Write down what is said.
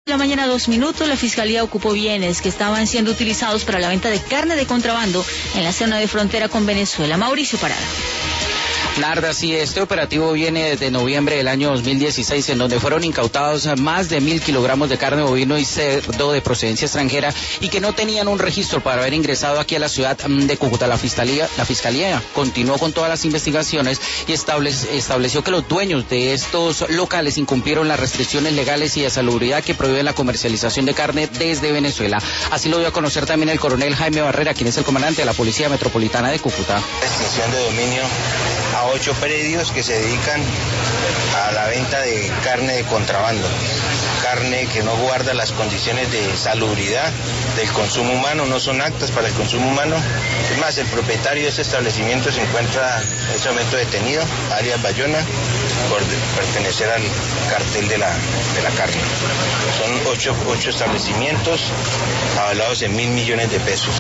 La mañana 2 minutos, la Fiscalía ocupó bienes que estaban siendo utilizados para la venta de carne de contrabando en la zona de frontera con Venezuela. Mauricio Parada. Narda, sí, este operativo viene desde noviembre del año 2016, en donde fueron incautados más de 1.000 kilogramos de carne bovino y cerdo de procedencia extranjera y que no tenían un registro para haber ingresado aquí a la ciudad de Cúcuta. La Fiscalía continuó con todas las investigaciones y estableció que los dueños de estos locales incumplieron las restricciones legales y de salubridad que prohíben la comercialización de carne desde Venezuela. Así lo dio a conocer también el coronel Jaime Barrera, quien es el comandante de la Policía Metropolitana de Cúcuta. Extinción de dominio a 8 predios que se dedican a la venta de carne de contrabando, carne que no guarda las condiciones de salubridad del consumo humano, no son aptas para el consumo humano. Es más, el propietario de este establecimiento se encuentra en este momento detenido, alias Bayona, por pertenecer al cartel de la carne. Son 8 establecimientos avalados en 1.000 millones de pesos.